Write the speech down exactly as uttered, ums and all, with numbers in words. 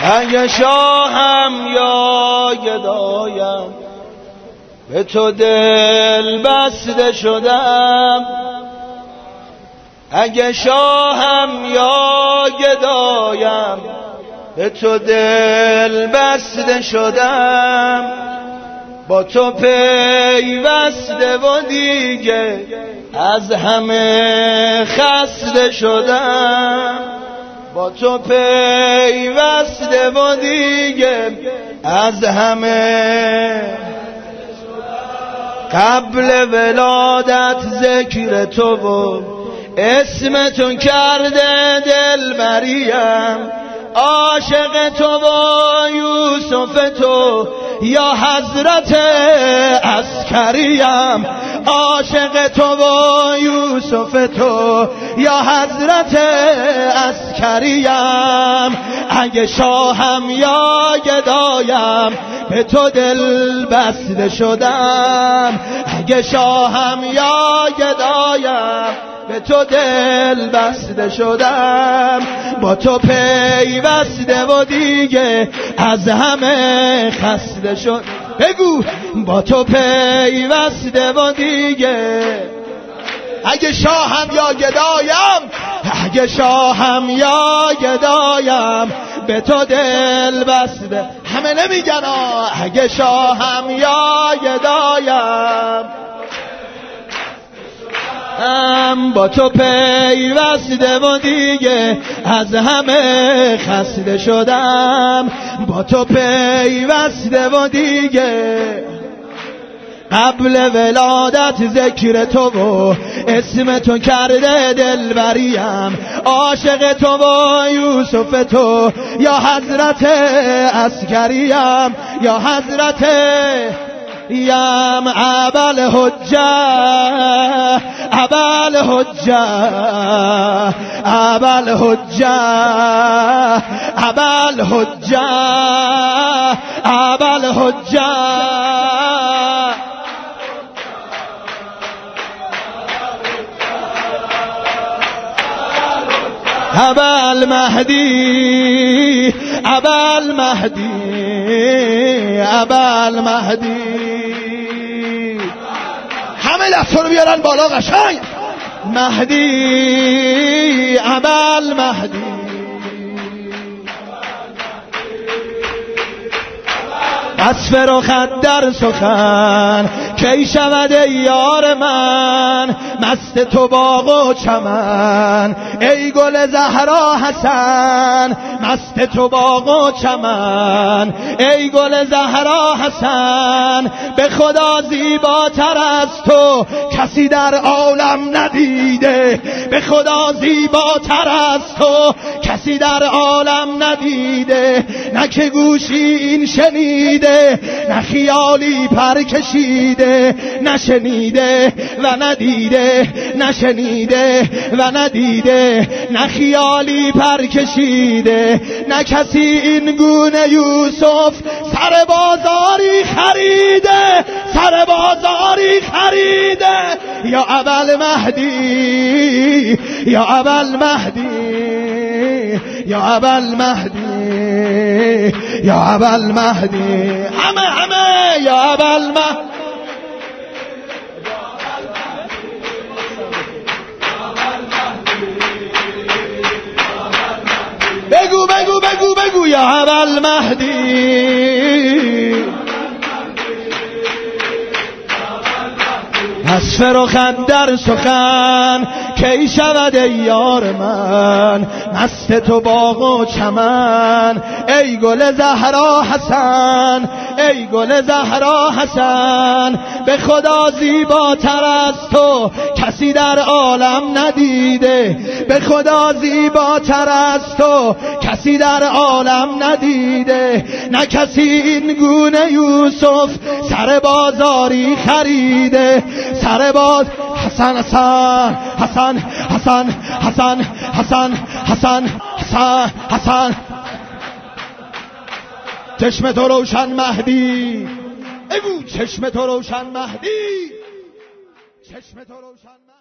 اگه شاهم یا گدایم به تو دل بسته شدم، اگه شاهم یا گدایم به تو دل بسته شدم، با تو پیوسته و دیگه از همه خسته شدم، با تو پیوسته و دیگه از همه. قبل ولادت ذکر تو و اسم تو کرده دلبریم، عاشق تو و یوسف تو یا حضرت عسکریم، عاشق تو و یوسف تو یا حضرت عسکریم. اگه شاهم یا گدایم به تو دل بسته شدم، اگه شاهم یا گدایم به تو دل بسته شدم، با تو پیوسته و دیگه از همه خسته شد. بگو با تو پیوسته و دیگه. اگه شاهم یا گدایم، اگه شاهم یا گدایم به تو دل بسته. همه نمیگن آه اگه شاهم یا گدایم ام با تو پیوسته و دیگه از همه خسته شدم، با تو پیوسته و دیگه. قبل ولادت ذکر تو و اسم تو کرده دلبریم، عاشق تو و یوسف تو یا حضرت عسکریم، یا حضرت یم ابل حجه ابل حجه ابل حجه ابل حجه ابل حجه ابل مهدی ابل مهدی ابل مهدی. همه دستا رو بیارن بالا قشنگ. مهدی ابل مهدی از فراخت در سخن کی شود ای یار من، مست تو باغ و چمن ای گل زهرا حسن، مست تو باغ و چمن ای گل زهرا حسن. به خدا زیباتر از تو کسی در عالم ندیده، به خدا زیباتر از تو کسی در عالم ندیده. نه که گوشی این شنیده، نه خیالی پر کشیده، نشنیده و ندیده، نشنیده و ندیده، نه خیالی پر کشیده، نه کسی این گونه یوسف سر بازاری خریده، سر بازاری خریده. یا ابل مهدی یا ابل مهدی یا ابل مهدی یا ابل مهدی. همه همه یا ابل مهدی. بگو بگو بگو بگو یا ابل مهدی. از فراخت در سخن کی شود ای یار من، مست تو باغ و چمن ای گل زهرا حسن ای گل زهرا حسن. به خدا زیباتر از تو کسی در عالم ندیده، به خدا زیباتر از تو کسی در عالم ندیده. نه کسی این گونه یوسف سر بازاری خریده، سر باز. حسن حسن حسن حسن حسن حسن حسن حسن حسن. چشم تو روشن مهدی، بگو چشم تو روشن مهدی، چشم تو روشن مهدی.